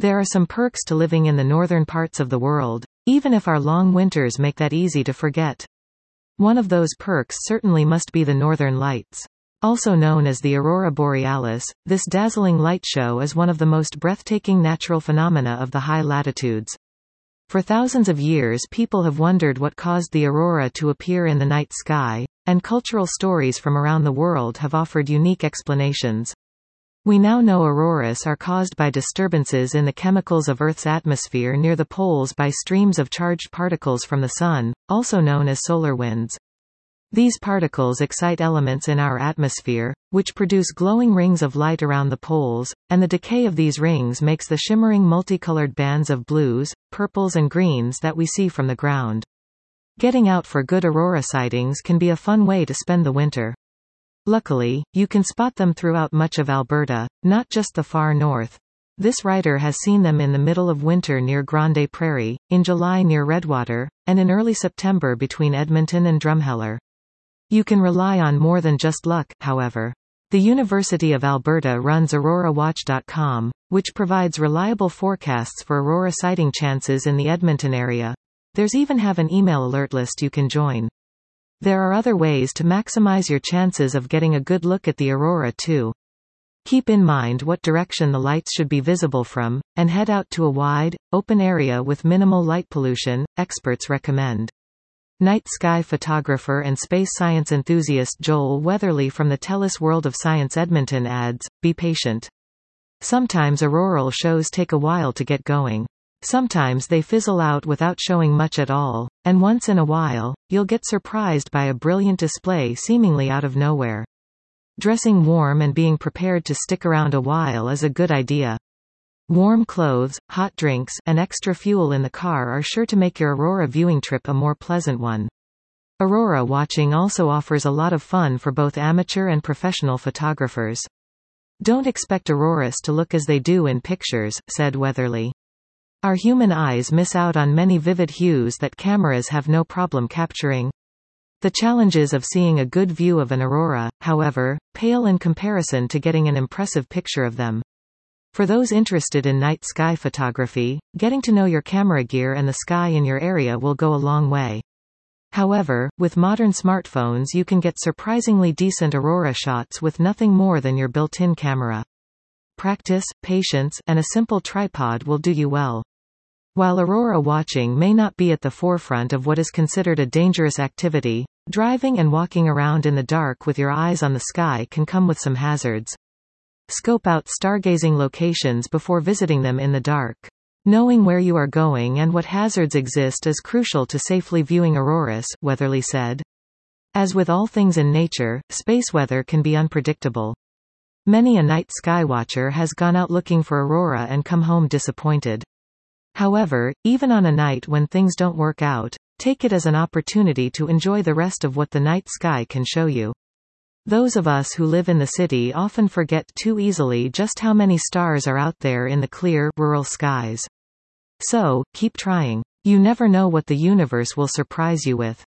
There are some perks to living in the northern parts of the world, even if our long winters make that easy to forget. One of those perks certainly must be the northern lights. Also known as the aurora borealis, this dazzling light show is one of the most breathtaking natural phenomena of the high latitudes. For thousands of years people have wondered what caused the aurora to appear in the night sky, and cultural stories from around the world have offered unique explanations. We now know auroras are caused by disturbances in the chemicals of Earth's atmosphere near the poles by streams of charged particles from the Sun, also known as solar winds. These particles excite elements in our atmosphere, which produce glowing rings of light around the poles, and the decay of these rings makes the shimmering multicolored bands of blues, purples and greens that we see from the ground. Getting out for good aurora sightings can be a fun way to spend the winter. Luckily, you can spot them throughout much of Alberta, not just the far north. This writer has seen them in the middle of winter near Grande Prairie, in July near Redwater, and in early September between Edmonton and Drumheller. You can rely on more than just luck, however. The University of Alberta runs AuroraWatch.com, which provides reliable forecasts for aurora sighting chances in the Edmonton area. There's even have an email alert list you can join. There are other ways to maximize your chances of getting a good look at the aurora too. Keep in mind what direction the lights should be visible from, and head out to a wide, open area with minimal light pollution, experts recommend. Night sky photographer and space science enthusiast Joel Weatherly from the TELUS World of Science Edmonton adds, "Be patient. Sometimes auroral shows take a while to get going. Sometimes they fizzle out without showing much at all, and once in a while, you'll get surprised by a brilliant display seemingly out of nowhere. Dressing warm and being prepared to stick around a while is a good idea. Warm clothes, hot drinks, and extra fuel in the car are sure to make your aurora viewing trip a more pleasant one." Aurora watching also offers a lot of fun for both amateur and professional photographers. "Don't expect auroras to look as they do in pictures," said Weatherly. "Our human eyes miss out on many vivid hues that cameras have no problem capturing. The challenges of seeing a good view of an aurora, however, pale in comparison to getting an impressive picture of them. For those interested in night sky photography, getting to know your camera gear and the sky in your area will go a long way. However, with modern smartphones you can get surprisingly decent aurora shots with nothing more than your built-in camera. Practice, patience, and a simple tripod will do you well." While aurora watching may not be at the forefront of what is considered a dangerous activity, driving and walking around in the dark with your eyes on the sky can come with some hazards. Scope out stargazing locations before visiting them in the dark. Knowing where you are going and what hazards exist is crucial to safely viewing auroras, Weatherly said. As with all things in nature, space weather can be unpredictable. Many a night sky watcher has gone out looking for aurora and come home disappointed. However, even on a night when things don't work out, take it as an opportunity to enjoy the rest of what the night sky can show you. Those of us who live in the city often forget too easily just how many stars are out there in the clear, rural skies. So, keep trying. You never know what the universe will surprise you with.